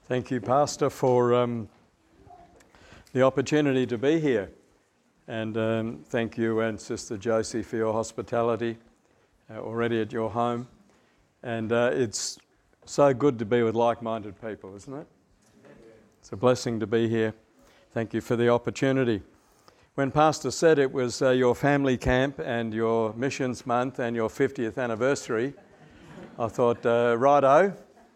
Thank you, Pastor, for the opportunity to be here. And thank you and Sister Josie for your hospitality already at your home. And it's so good to be with like-minded people, isn't it? It's a blessing to be here. Thank you for the opportunity. When Pastor said it was your family camp and your missions month and your 50th anniversary, I thought, righto.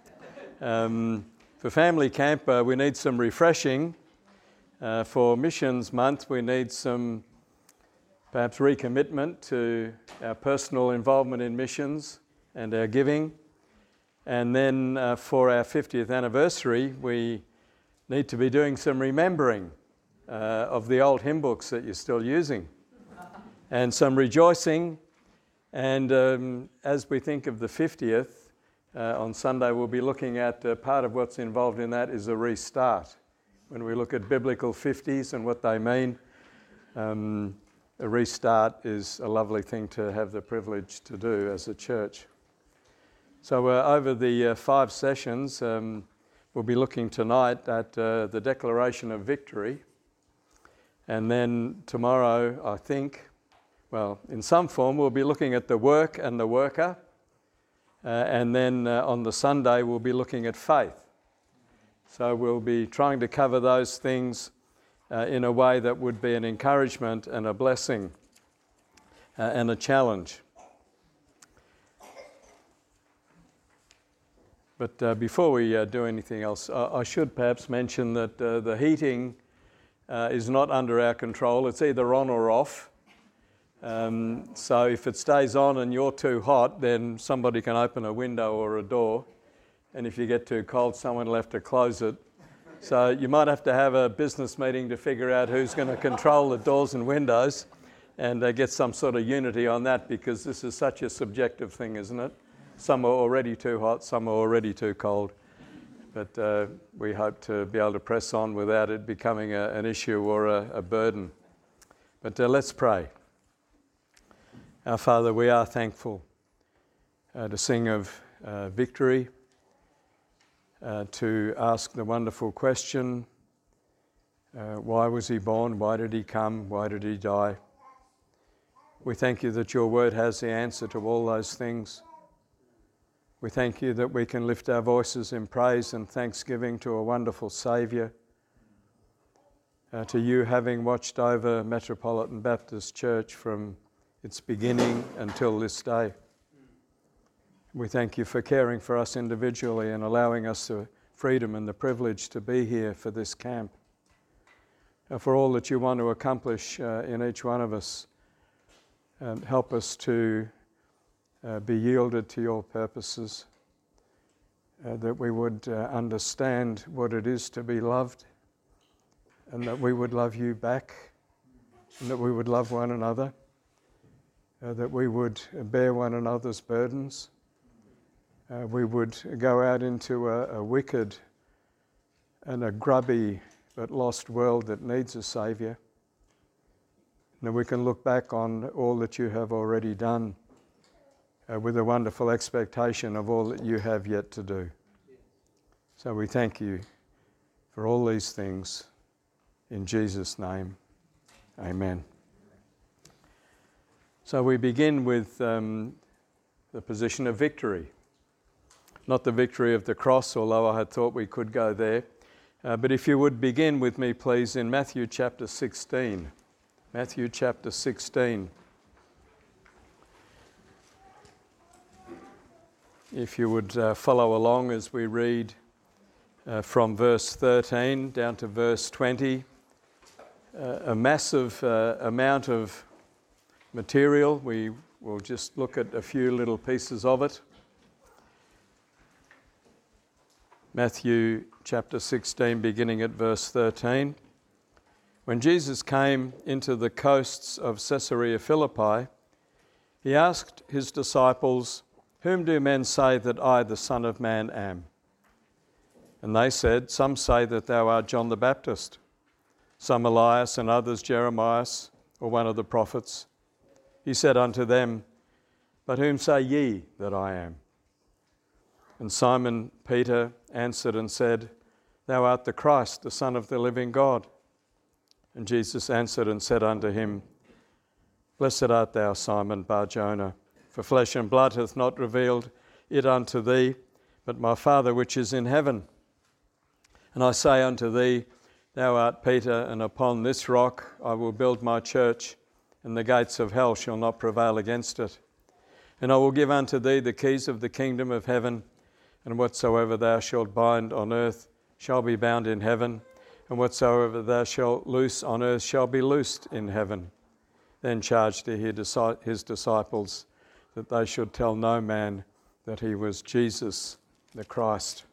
For family camp, we need some refreshing. For missions month, we need some perhaps recommitment to our personal involvement in missions and our giving. And then for our 50th anniversary, we need to be doing some remembering of the old hymn books that you're still using, and some rejoicing. And as we think of the 50th, on Sunday we'll be looking at part of what's involved in that is a restart. When we look at biblical 50s and what they mean, a restart is a lovely thing to have the privilege to do as a church. So over the 5 sessions, we'll be looking tonight at the Declaration of Victory. And then tomorrow, I think, well, in some form, we'll be looking at the work and the worker. And then on the Sunday, we'll be looking at faith. So we'll be trying to cover those things in a way that would be an encouragement and a blessing and a challenge. But before we do anything else, I should perhaps mention that the heating is not under our control. It's either on or off. So if it stays on and you're too hot, then somebody can open a window or a door. And if you get too cold, someone will have to close it. So you might have to have a business meeting to figure out who's going to control the doors and windows and get some sort of unity on that, because this is such a subjective thing, isn't it? Some are already too hot, some are already too cold. But we hope to be able to press on without it becoming an issue or a burden. But let's pray. Our Father, we are thankful to sing of victory, to ask the wonderful question, why was he born? Why did he come? Why did he die? We thank you that your word has the answer to all those things. We thank you that we can lift our voices in praise and thanksgiving to a wonderful Saviour, to you having watched over Metropolitan Baptist Church from its beginning until this day. We thank you for caring for us individually and allowing us the freedom and the privilege to be here for this camp. For all that you want to accomplish in each one of us, help us to be yielded to your purposes, that we would understand what it is to be loved, and that we would love you back, and that we would love one another, that we would bear one another's burdens. We would go out into a wicked and a grubby but lost world that needs a Saviour. And that we can look back on all that you have already done with a wonderful expectation of all that you have yet to do. So we thank you for all these things. In Jesus' name, amen. So we begin with the position of victory. Not the victory of the cross, although I had thought we could go there. But if you would begin with me, please, in Matthew chapter 16. Matthew chapter 16. If you would follow along as we read from verse 13 down to verse 20. A massive amount of material. We will just look at a few little pieces of it. Matthew chapter 16, beginning at verse 13. When Jesus came into the coasts of Caesarea Philippi, he asked his disciples, "Whom do men say that I, the Son of Man, am?" And they said, "Some say that thou art John the Baptist, some Elias, and others Jeremiah, or one of the prophets." He said unto them, "But whom say ye that I am?" And Simon Peter answered and said, Thou art the Christ, the Son of the living God. And Jesus answered and said unto him, Blessed art thou, Simon Bar-Jonah, for flesh and blood hath not revealed it unto thee, but my Father which is in heaven. And I say unto thee, Thou art Peter, and upon this rock I will build my church, and the gates of hell shall not prevail against it. And I will give unto thee the keys of the kingdom of heaven, and whatsoever thou shalt bind on earth shall be bound in heaven, and whatsoever thou shalt loose on earth shall be loosed in heaven. Then charged he his disciples that they should tell no man that he was Jesus the Christ.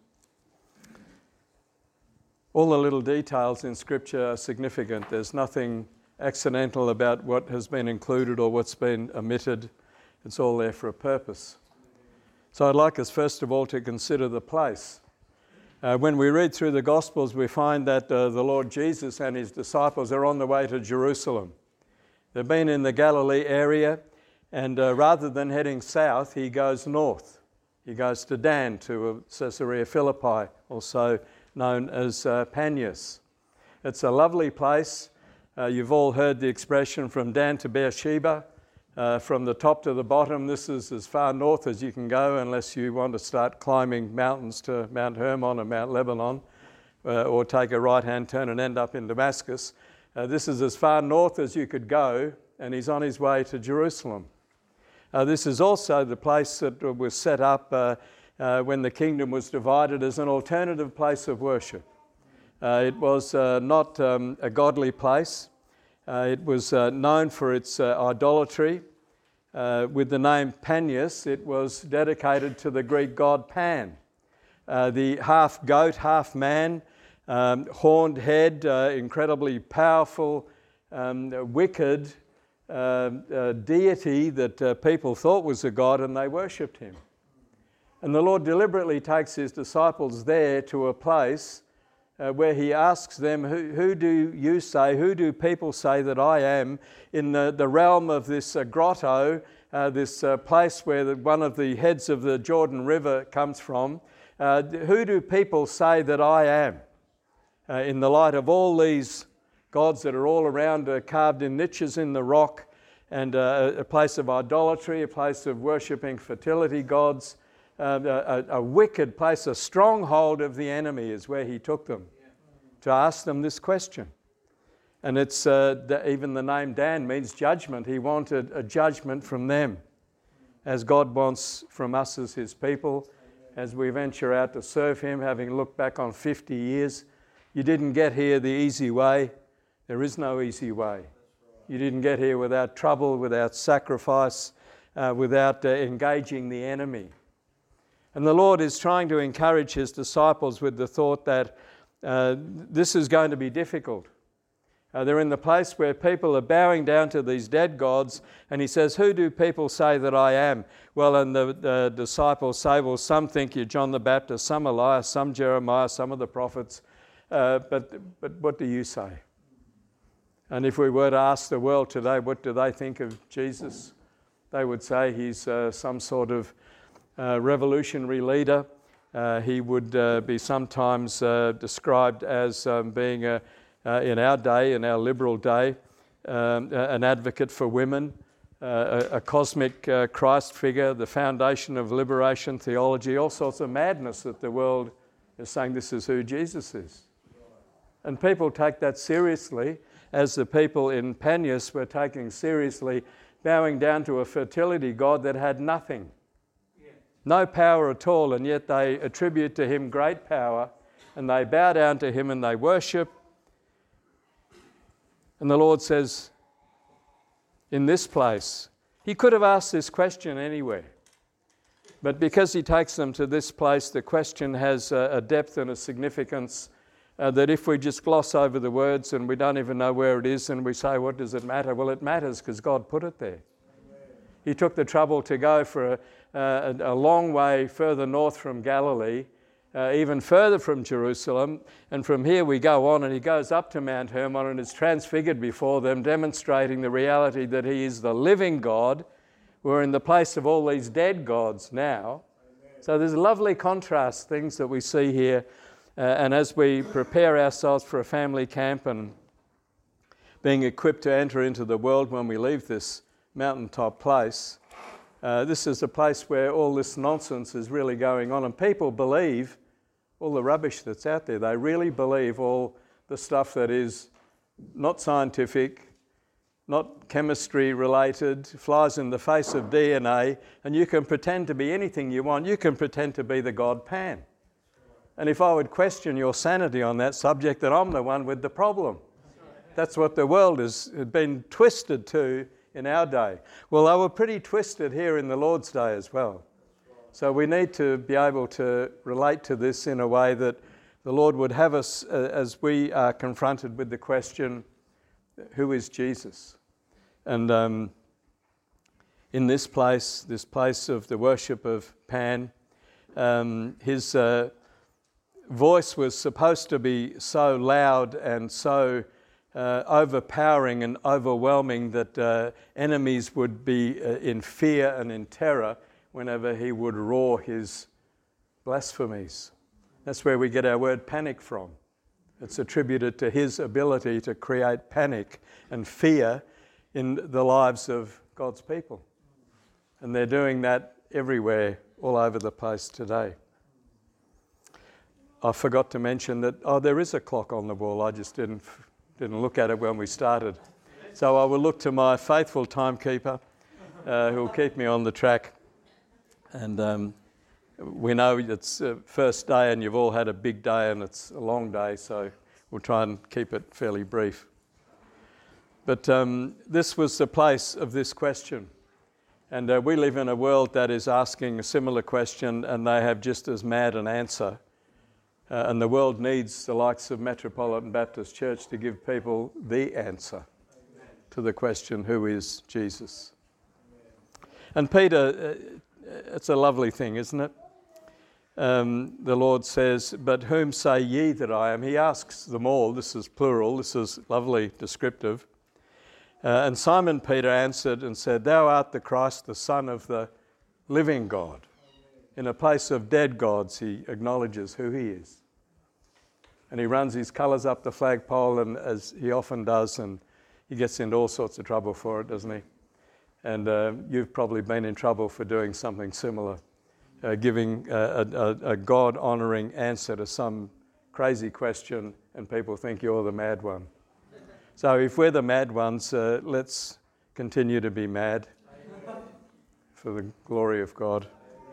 All the little details in Scripture are significant. There's nothing accidental about what has been included or what's been omitted. It's all there for a purpose. So I'd like us first of all to consider the place. When we read through the Gospels, we find that the Lord Jesus and his disciples are on the way to Jerusalem. They've been in the Galilee area, and rather than heading south, he goes north. He goes to Dan, to Caesarea Philippi, also known as Panias. It's a lovely place. You've all heard the expression from Dan to Beersheba. From the top to the bottom, this is as far north as you can go unless you want to start climbing mountains to Mount Hermon or Mount Lebanon, or take a right-hand turn and end up in Damascus. This is as far north as you could go, and he's on his way to Jerusalem. This is also the place that was set up when the kingdom was divided as an alternative place of worship. It was not a godly place. It was known for its idolatry. With the name Panias, it was dedicated to the Greek god Pan, the half goat, half man, horned head, incredibly powerful, wicked deity that people thought was a god, and they worshipped him. And the Lord deliberately takes his disciples there to a place where he asks them, who do people say that I am, in the realm of this grotto, this place where one of the heads of the Jordan River comes from. Who do people say that I am? In the light of all these gods that are all around, carved in niches in the rock, and a place of idolatry, a place of worshipping fertility gods, a wicked place, a stronghold of the enemy is where he took them to ask them this question. And it's even the name Dan means judgment. He wanted a judgment from them, as God wants from us as his people, as we venture out to serve him, having looked back on 50 years. You didn't get here the easy way. There is no easy way. You didn't get here without trouble, without sacrifice, without engaging the enemy. And the Lord is trying to encourage his disciples with the thought that this is going to be difficult. They're in the place where people are bowing down to these dead gods, and he says, who do people say that I am? Well, and the disciples say, well, some think you're John the Baptist, some Elias, some Jeremiah, some of the prophets, but what do you say? And if we were to ask the world today, what do they think of Jesus? They would say he's some sort of revolutionary leader. He would be sometimes described as being, in our day, in our liberal day, an advocate for women, a cosmic Christ figure, the foundation of liberation theology, all sorts of madness that the world is saying this is who Jesus is. And people take that seriously, as the people in Panias were taking seriously bowing down to a fertility god that had nothing. No power at all, and yet they attribute to him great power, and they bow down to him and they worship. And the Lord says, in this place, he could have asked this question anywhere, but because he takes them to this place, the question has a depth and a significance that if we just gloss over the words and we don't even know where it is and we say, what does it matter? Well, it matters because God put it there. He took the trouble to go for a long way further north from Galilee, even further from Jerusalem. And from here we go on, and he goes up to Mount Hermon and is transfigured before them, demonstrating the reality that he is the living God. We're in the place of all these dead gods now. So there's lovely contrast things that we see here. And as we prepare ourselves for a family camp and being equipped to enter into the world when we leave this mountaintop place, this is a place where all this nonsense is really going on. And people believe all the rubbish that's out there. They really believe all the stuff that is not scientific, not chemistry related, flies in the face of DNA, and you can pretend to be anything you want. You can pretend to be the God Pan. And if I would question your sanity on that subject, then I'm the one with the problem. That's what the world has been twisted to in our day. Well, they were pretty twisted here in the Lord's day as well. So we need to be able to relate to this in a way that the Lord would have us as we are confronted with the question, who is Jesus? And in this place of the worship of Pan, his voice was supposed to be so loud and so overpowering and overwhelming that enemies would be in fear and in terror whenever he would roar his blasphemies. That's where we get our word panic from. It's attributed to his ability to create panic and fear in the lives of God's people. And they're doing that everywhere, all over the place today. I forgot to mention that, there is a clock on the wall. I just didn't look at it when we started. So I will look to my faithful timekeeper who will keep me on the track. And we know it's first day and you've all had a big day and it's a long day, so we'll try and keep it fairly brief. But this was the place of this question. And we live in a world that is asking a similar question, and they have just as mad an answer. And the world needs the likes of Metropolitan Baptist Church to give people the answer to the question, who is Jesus? And Peter, it's a lovely thing, isn't it? The Lord says, but whom say ye that I am? He asks them all. This is plural. This is lovely descriptive. And Simon Peter answered and said, thou art the Christ, the Son of the living God. In a place of dead gods, he acknowledges who he is. And he runs his colours up the flagpole, and as he often does, and he gets into all sorts of trouble for it, doesn't he? And you've probably been in trouble for doing something similar, giving a God-honouring answer to some crazy question, and people think you're the mad one. So if we're the mad ones, let's continue to be mad for the glory of God.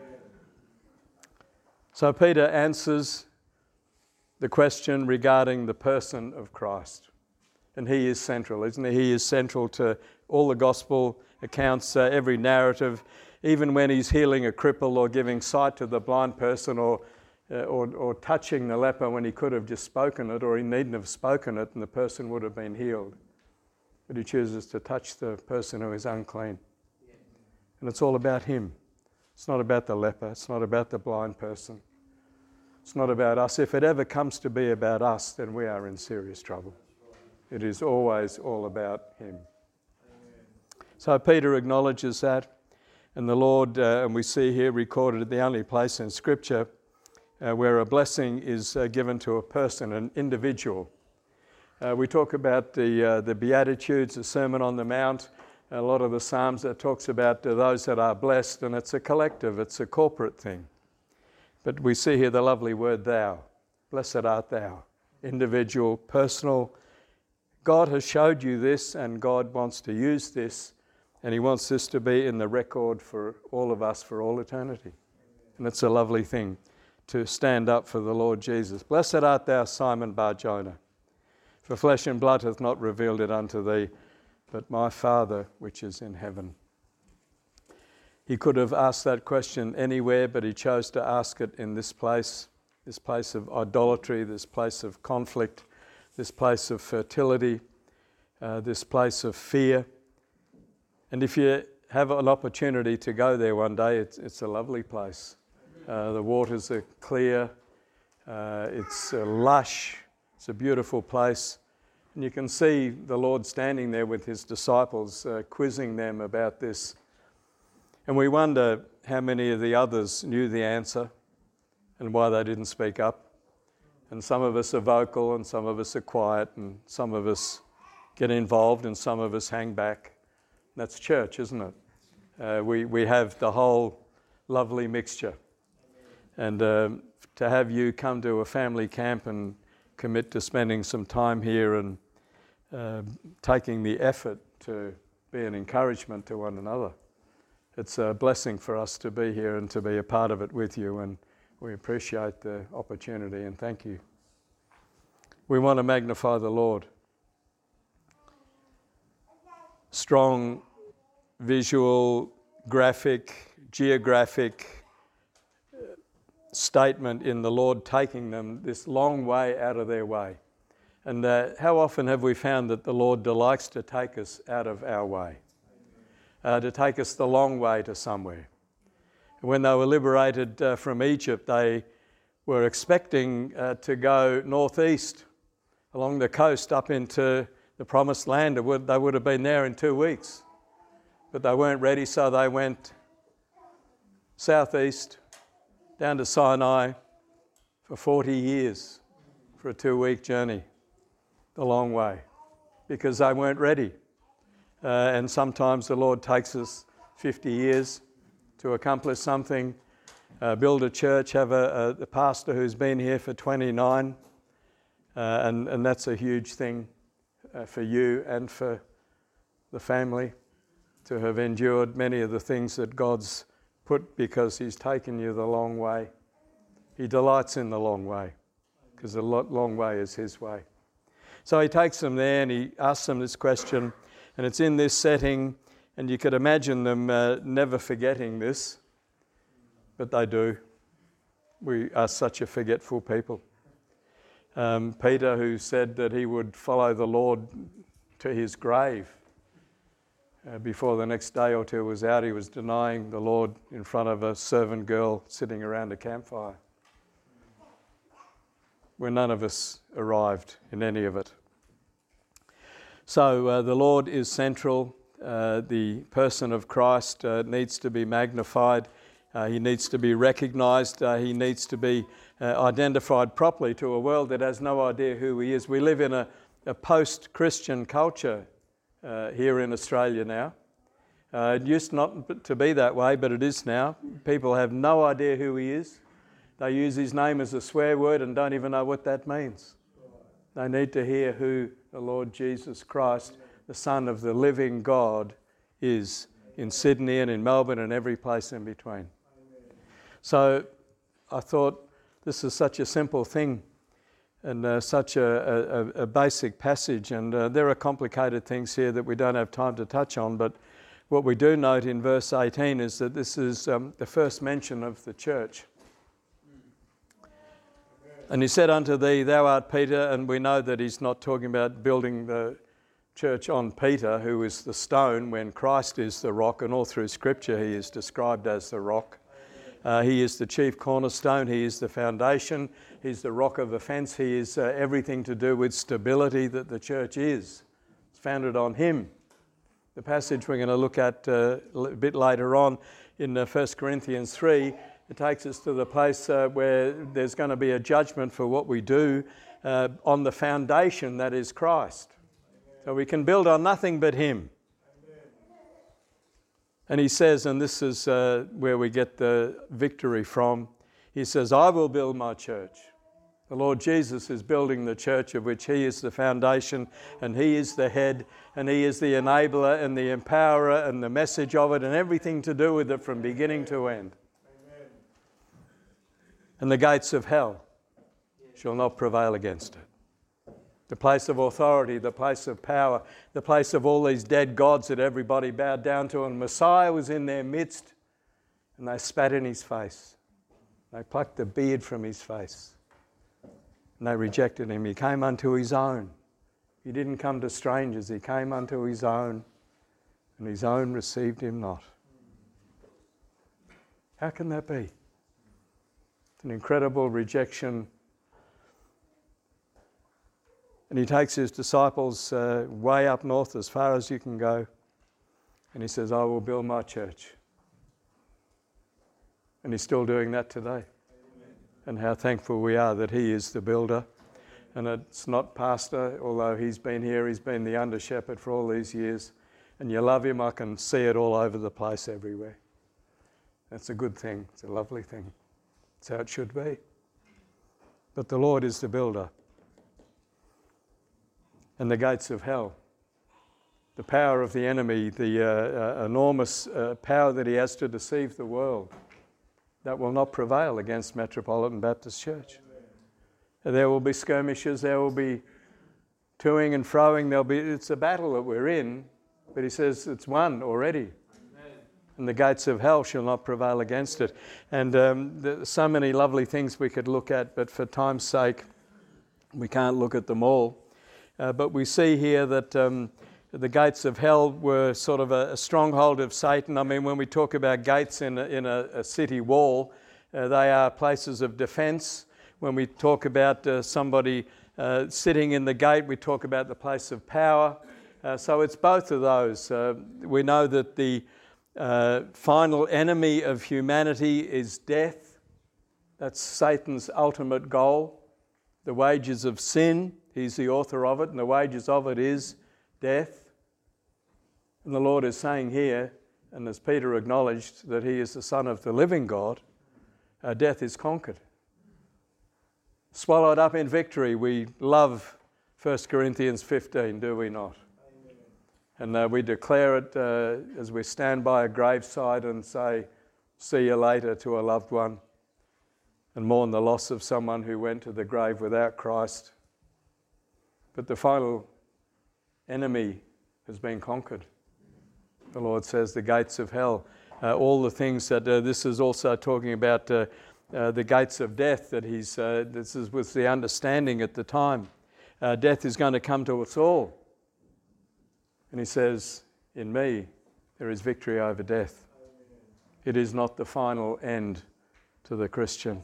So Peter answers the question regarding the person of Christ. And he is central, isn't he? He is central to all the gospel accounts, every narrative, even when he's healing a cripple or giving sight to the blind person or touching the leper when he could have just spoken it, or he needn't have spoken it and the person would have been healed. But he chooses to touch the person who is unclean. And it's all about him. It's not about the leper. It's not about the blind person. It's not about us. If it ever comes to be about us, then we are in serious trouble. It is always all about him. So Peter acknowledges that, and the Lord, and we see here recorded the only place in Scripture where a blessing is given to a person, an individual. We talk about the Beatitudes, the Sermon on the Mount, a lot of the Psalms that talks about those that are blessed, and it's a collective, it's a corporate thing. But we see here the lovely word thou. Blessed art thou. Individual, personal. God has showed you this, and God wants to use this, and he wants this to be in the record for all of us for all eternity. And it's a lovely thing to stand up for the Lord Jesus. Blessed art thou, Simon Bar-Jonah, for flesh and blood hath not revealed it unto thee, but my Father which is in heaven. He could have asked that question anywhere, but he chose to ask it in this place of idolatry, this place of conflict, this place of fertility, this place of fear. And if you have an opportunity to go there one day, it's a lovely place. The waters are clear, it's lush, it's a beautiful place. And you can see the Lord standing there with his disciples, quizzing them about this. And we wonder how many of the others knew the answer and why they didn't speak up. And some of us are vocal and some of us are quiet and some of us get involved and some of us hang back. That's church, isn't it? We have the whole lovely mixture. And to have you come to a family camp and commit to spending some time here and taking the effort to be an encouragement to one another. It's a blessing for us to be here and to be a part of it with you, and we appreciate the opportunity and thank you. We want to magnify the Lord. Strong visual, graphic, geographic statement in the Lord taking them this long way out of their way. And how often have we found that the Lord delights to take us out of our way, to take us the long way to somewhere. When they were liberated from Egypt, they were expecting to go northeast along the coast up into the promised land. They would have been there in 2 weeks, but they weren't ready, so they went southeast down to Sinai for 40 years for a 2-week journey, the long way, because they weren't ready. And sometimes the Lord takes us 50 years to accomplish something, build a church, have a pastor who's been here for 29, and that's a huge thing for you and for the family to have endured many of the things that God's put because He's taken you the long way. He delights in the long way because the long way is His way. So He takes them there and He asks them this question, and it's in this setting, and you could imagine them never forgetting this, but they do. We are such a forgetful people. Peter, who said that he would follow the Lord to his grave, before the next day or two was out, he was denying the Lord in front of a servant girl sitting around a campfire. Where none of us arrived in any of it. So the Lord is central. The person of Christ needs to be magnified. He needs to be recognised. He needs to be identified properly to a world that has no idea who He is. We live in a post-Christian culture here in Australia now. It used not to be that way, but it is now. People have no idea who He is. They use His name as a swear word and don't even know what that means. They need to hear who the Lord Jesus Christ, the Son of the living God, is in Sydney and in Melbourne and every place in between. So I thought this is such a simple thing and such a basic passage, and there are complicated things here that we don't have time to touch on, but what we do note in verse 18 is that this is the first mention of the church. And He said unto thee, thou art Peter, and we know that He's not talking about building the church on Peter, who is the stone, when Christ is the rock, and all through Scripture He is described as the rock. He is the chief cornerstone. He is the foundation. He's the rock of offence. He is everything to do with stability that the church is. It's founded on Him. The passage we're going to look at a bit later on in 1 Corinthians 3, it takes us to the place where there's going to be a judgment for what we do on the foundation that is Christ. So we can build on nothing but Him. And He says, and this is where we get the victory from, He says, I will build my church. The Lord Jesus is building the church of which He is the foundation and He is the head and He is the enabler and the empowerer and the message of it and everything to do with it from beginning to end. Amen. And the gates of hell shall not prevail against it. The place of authority, the place of power, the place of all these dead gods that everybody bowed down to, and Messiah was in their midst, and they spat in His face. They plucked the beard from His face, and they rejected Him. He came unto His own. He didn't come to strangers. He came unto His own, and His own received Him not. How can that be? It's an incredible rejection. And He takes His disciples way up north, as far as you can go. And He says, I will build my church. And He's still doing that today. Amen. and how thankful we are that he is the builder. And it's not Pastor, although he's been here, he's been the under shepherd for all these years. And you love him, I can see it all over the place everywhere. That's a good thing, it's a lovely thing. It's how it should be. But the Lord is the builder. And the gates of hell, the power of the enemy, the enormous power that he has to deceive the world, that will not prevail against Metropolitan Baptist Church. There will be skirmishes, there will be toing and froing, it's a battle that we're in, but he says it's won already. Amen. And the gates of hell shall not prevail against it. And there's so many lovely things we could look at, but for time's sake, we can't look at them all. But we see here that the gates of hell were sort of a stronghold of Satan. I mean, when we talk about gates in a city wall, they are places of defence. When we talk about somebody sitting in the gate, we talk about the place of power. So it's both of those. We know that the final enemy of humanity is death. That's Satan's ultimate goal. The wages of sin, he's the author of it, and the wages of it is death. And the Lord is saying here, and as Peter acknowledged, that he is the Son of the living God, death is conquered. Swallowed up in victory. We love 1 Corinthians 15, do we not? Amen. And we declare it as we stand by a graveside and say, see you later to a loved one, and mourn the loss of someone who went to the grave without Christ. But the final enemy has been conquered. The Lord says the gates of hell, all the things that this is also talking about, the gates of death, that this was the understanding at the time. Death is going to come to us all. And he says, in me, there is victory over death. It is not the final end to the Christian.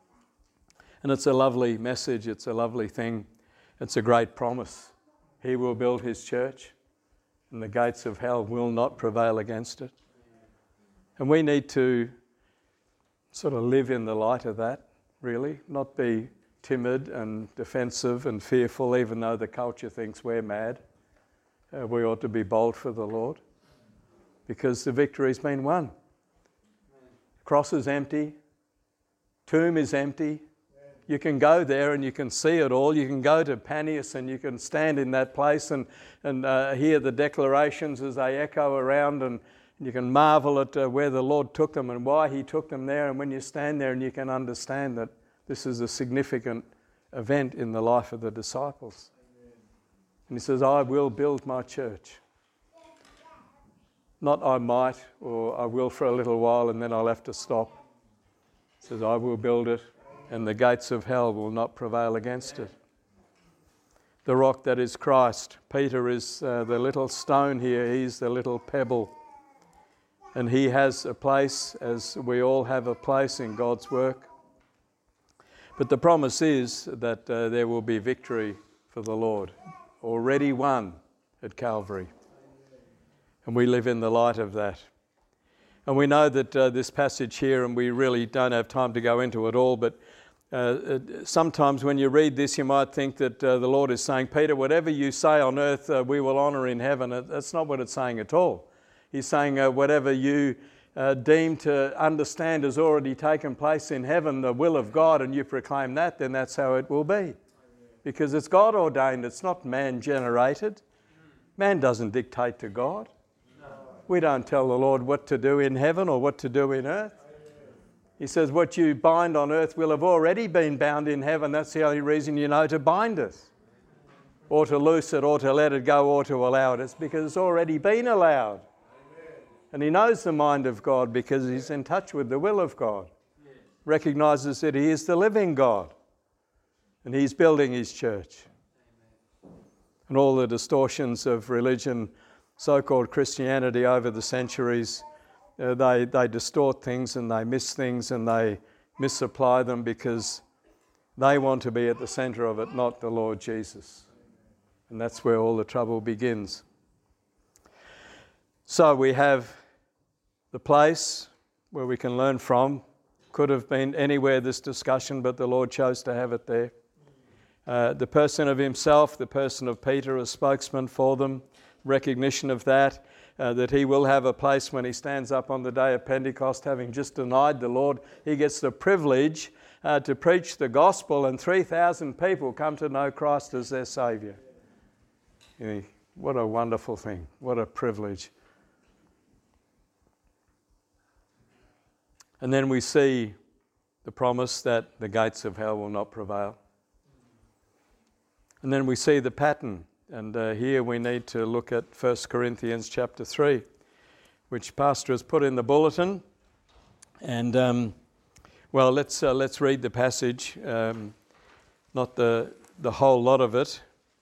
And it's a lovely message, it's a lovely thing, it's a great promise. He will build his church, and the gates of hell will not prevail against it. And we need to sort of live in the light of that, really, not be timid and defensive and fearful, even though the culture thinks we're mad. We ought to be bold for the Lord, because the victory's been won. The cross is empty, tomb is empty. You can go there and you can see it all. You can go to Panias and you can stand in that place and hear the declarations as they echo around, and you can marvel at where the Lord took them and why he took them there. And when you stand there and you can understand that this is a significant event in the life of the disciples. Amen. And he says, I will build my church. Not I might, or I will for a little while and then I'll have to stop. He says, I will build it, and the gates of hell will not prevail against it. The rock that is Christ. Peter is the little stone here. He's the little pebble. And he has a place, as we all have a place in God's work. But the promise is that there will be victory for the Lord, already won at Calvary. And we live in the light of that. And we know that this passage here, and we really don't have time to go into it all, but sometimes when you read this, you might think that the Lord is saying, Peter, whatever you say on earth, we will honour in heaven. That's not what it's saying at all. He's saying whatever you deem to understand has already taken place in heaven, the will of God, and you proclaim that, then that's how it will be. Because it's God ordained, it's not man generated. Man doesn't dictate to God. We don't tell the Lord what to do in heaven or what to do in earth. He says what you bind on earth will have already been bound in heaven. That's the only reason you know to bind it, or to loose it, or to let it go, or to allow it. It's because it's already been allowed. And he knows the mind of God because he's in touch with the will of God. Recognises that he is the living God. And he's building his church. And all the distortions of religion, so-called Christianity over the centuries, they distort things and they miss things and they misapply them because they want to be at the centre of it, not the Lord Jesus. And that's where all the trouble begins. So we have the place where we can learn from. Of could have been anywhere, this discussion, but the Lord chose to have it there. The person of himself, the person of Peter, a spokesman for them, recognition of that he will have a place when he stands up on the day of Pentecost, having just denied the Lord. He gets the privilege to preach the gospel, and 3,000 people come to know Christ as their Saviour. What a wonderful thing. What a privilege. And then we see the promise that the gates of hell will not prevail. And then we see the pattern. And here we need to look at 1 Corinthians chapter 3, which Pastor has put in the bulletin. And, let's read the passage, not the whole lot of it,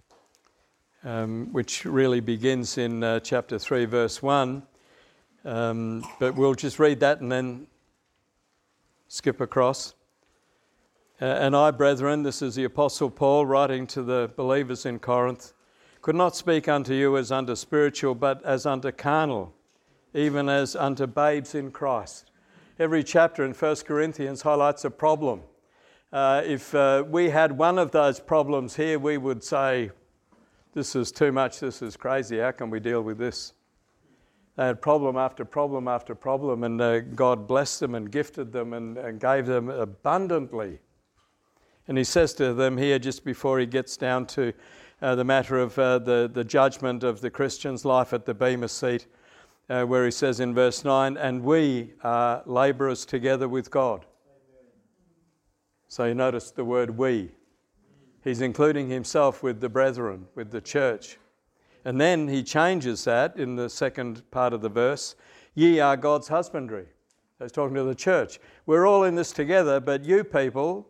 which really begins in chapter 3, verse 1. But we'll just read that and then skip across. And I, brethren, this is the Apostle Paul writing to the believers in Corinth, could not speak unto you as unto spiritual, but as unto carnal, even as unto babes in Christ. Every chapter in 1 Corinthians highlights a problem. If we had one of those problems here, we would say, this is too much, this is crazy, how can we deal with this? They had problem after problem after problem, and God blessed them and gifted them and gave them abundantly. And he says to them here, just before he gets down to the matter of the judgment of the Christian's life at the Bema seat, where he says in verse 9, and we are labourers together with God. Amen. So you notice the word we. He's including himself with the brethren, with the church. And then he changes that in the second part of the verse. Ye are God's husbandry. So he's talking to the church. We're all in this together, but you people,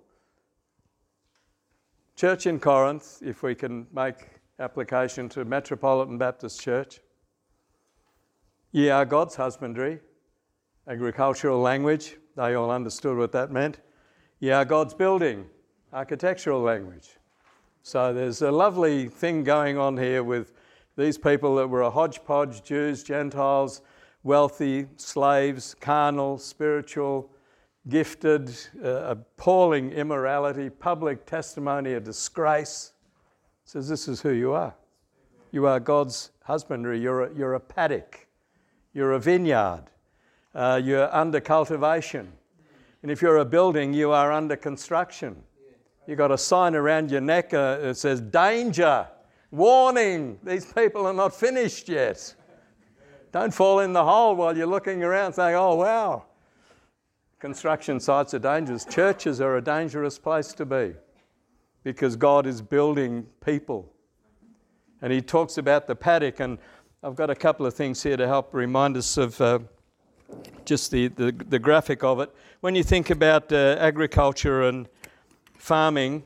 church in Corinth, if we can make application to Metropolitan Baptist Church, ye are God's husbandry, agricultural language, they all understood what that meant. Ye are God's building, architectural language. So there's a lovely thing going on here with these people that were a hodgepodge, Jews, Gentiles, wealthy, slaves, carnal, spiritual, gifted, appalling immorality, public testimony, a disgrace. Says this is who you are. You are God's husbandry. You're a paddock. You're a vineyard. You're under cultivation. And if you're a building, you are under construction. You've got a sign around your neck that says, danger, warning, these people are not finished yet. Don't fall in the hole while you're looking around saying, oh, wow. Construction sites are dangerous. Churches are a dangerous place to be because God is building people. And he talks about the paddock, and I've got a couple of things here to help remind us of just the graphic of it. When you think about agriculture and farming,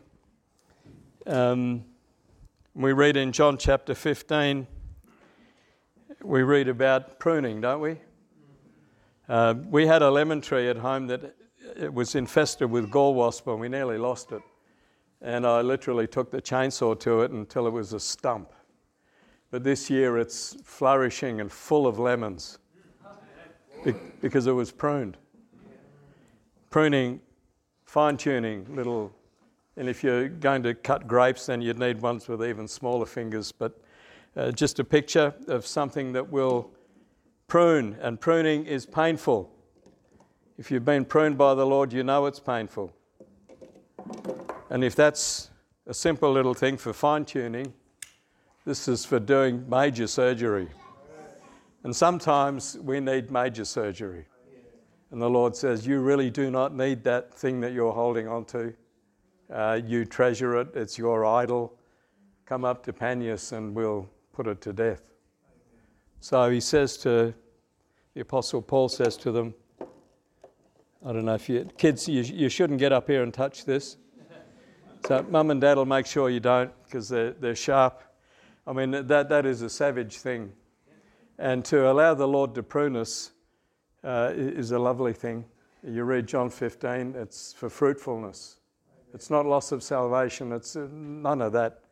we read in John chapter 15, we read about pruning, don't we? We had a lemon tree at home that it was infested with gall wasp, and we nearly lost it. And I literally took the chainsaw to it until it was a stump. But this year it's flourishing and full of lemons because it was pruned. Pruning, fine-tuning little, and if you're going to cut grapes, then you'd need ones with even smaller fingers. But just a picture of something that will prune, and pruning is painful. If you've been pruned by the Lord, you know it's painful. And if that's a simple little thing for fine-tuning, this is for doing major surgery. And sometimes we need major surgery. And the Lord says, you really do not need that thing that you're holding on to. You treasure it, it's your idol. Come up to Panias and we'll put it to death. So he says to, the Apostle Paul says to them, I don't know if you, kids, you shouldn't get up here and touch this. So mum and dad will make sure you don't, because they're sharp. I mean, that is a savage thing. And to allow the Lord to prune us is a lovely thing. You read John 15, it's for fruitfulness. It's not loss of salvation. It's none of that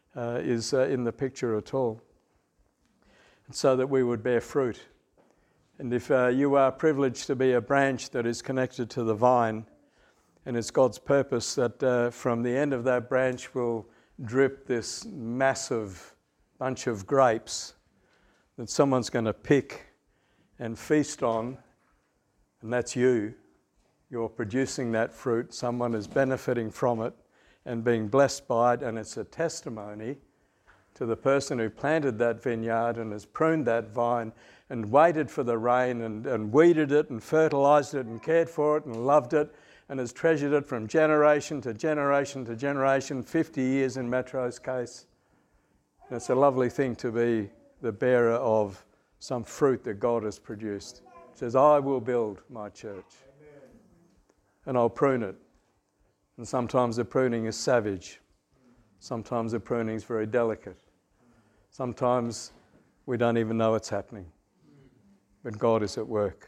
is in the picture at all. And so that we would bear fruit. And if you are privileged to be a branch that is connected to the vine, and it's God's purpose that from the end of that branch will drip this massive bunch of grapes that someone's going to pick and feast on, and that's you. You're producing that fruit. Someone is benefiting from it and being blessed by it, and it's a testimony to the person who planted that vineyard and has pruned that vine and waited for the rain and weeded it and fertilized it and cared for it and loved it and has treasured it from generation to generation to generation, 50 years in Metro's case. And it's a lovely thing to be the bearer of some fruit that God has produced. It says, I will build my church. And I'll prune it. And sometimes the pruning is savage. Sometimes the pruning is very delicate. Sometimes we don't even know it's happening. But God is at work.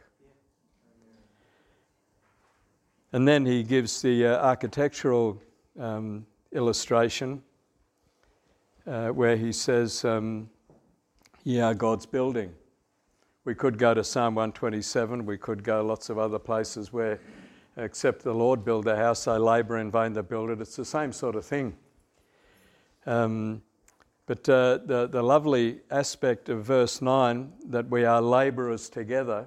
And then he gives the architectural illustration where he says, ye are God's building. We could go to Psalm 127. We could go lots of other places where except the Lord build a house, they labour in vain that build it. It's the same sort of thing. But the lovely aspect of verse 9, that we are labourers together,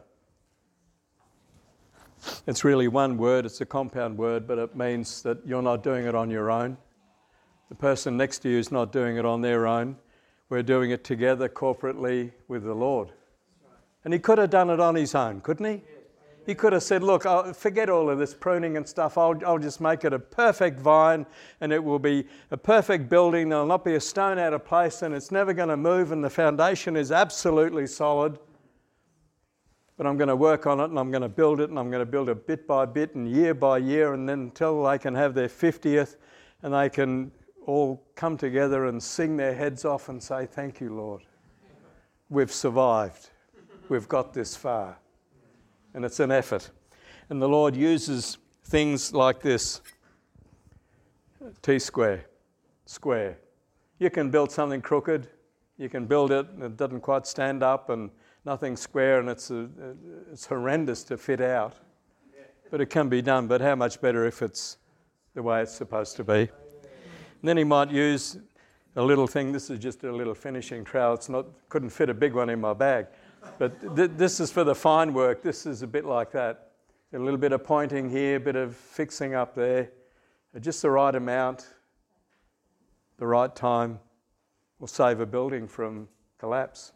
it's really one word, it's a compound word, but it means that you're not doing it on your own. The person next to you is not doing it on their own. We're doing it together corporately with the Lord. And he could have done it on his own, couldn't he? He could have said, look, forget all of this pruning and stuff. I'll just make it a perfect vine and it will be a perfect building. There'll not be a stone out of place and it's never going to move and the foundation is absolutely solid. But I'm going to work on it and I'm going to build it and I'm going to build it bit by bit and year by year, and then until they can have their 50th and they can all come together and sing their heads off and say, thank you, Lord. We've survived. We've got this far. And it's an effort. And the Lord uses things like this. T-square, square. You can build something crooked. You can build it and it doesn't quite stand up and nothing's square and it's horrendous to fit out. But it can be done. But how much better if it's the way it's supposed to be. And then he might use a little thing. This is just a little finishing trowel. Couldn't fit a big one in my bag. But this is for the fine work. This is a bit like that. A little bit of pointing here, a bit of fixing up there. Just the right amount, the right time will save a building from collapse.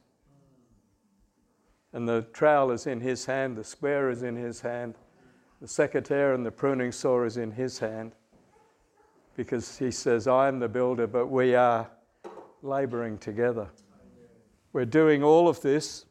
And the trowel is in his hand, the square is in his hand, the secateurs and the pruning saw is in his hand. Because he says, I am the builder, but we are labouring together. We're doing all of this,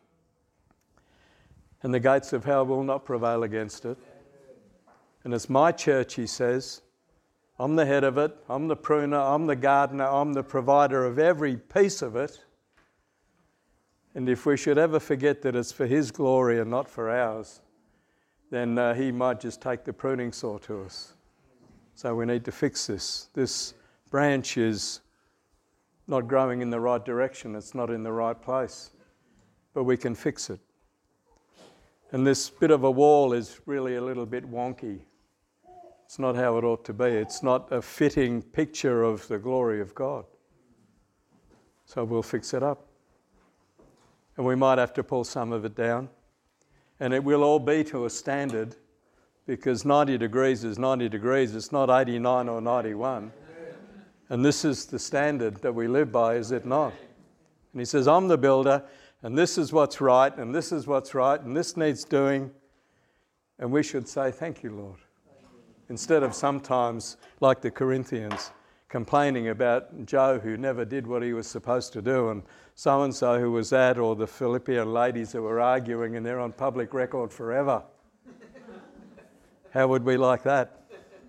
and the gates of hell will not prevail against it. And it's my church, he says. I'm the head of it. I'm the pruner. I'm the gardener. I'm the provider of every piece of it. And if we should ever forget that it's for his glory and not for ours, then he might just take the pruning saw to us. So we need to fix this. This branch is not growing in the right direction. It's not in the right place. But we can fix it. And this bit of a wall is really a little bit wonky. It's not how it ought to be. It's not a fitting picture of the glory of God. So we'll fix it up. And we might have to pull some of it down. And it will all be to a standard, because 90 degrees is 90 degrees. It's not 89 or 91. And this is the standard that we live by, is it not? And he says, I'm the builder, and this is what's right, and this is what's right, and this needs doing. And we should say, thank you, Lord. Instead of sometimes, like the Corinthians, complaining about Joe who never did what he was supposed to do, and so-and-so who was that, or the Philippian ladies who were arguing and they're on public record forever. How would we like that?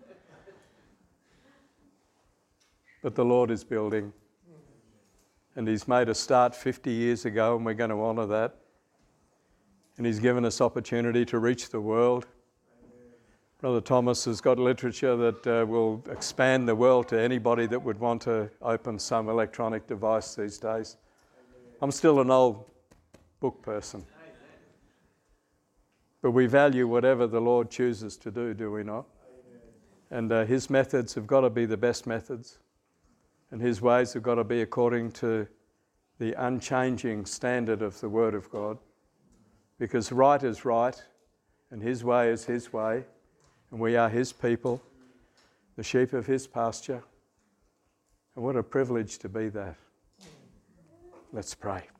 But the Lord is building. And he's made a start 50 years ago, and we're going to honour that. And he's given us opportunity to reach the world. Brother Thomas has got literature that will expand the world to anybody that would want to open some electronic device these days. I'm still an old book person. But we value whatever the Lord chooses to do we not? And his methods have got to be the best methods. And his ways have got to be according to the unchanging standard of the Word of God. Because right is right, and his way is his way, and we are his people, the sheep of his pasture. And what a privilege to be that. Let's pray.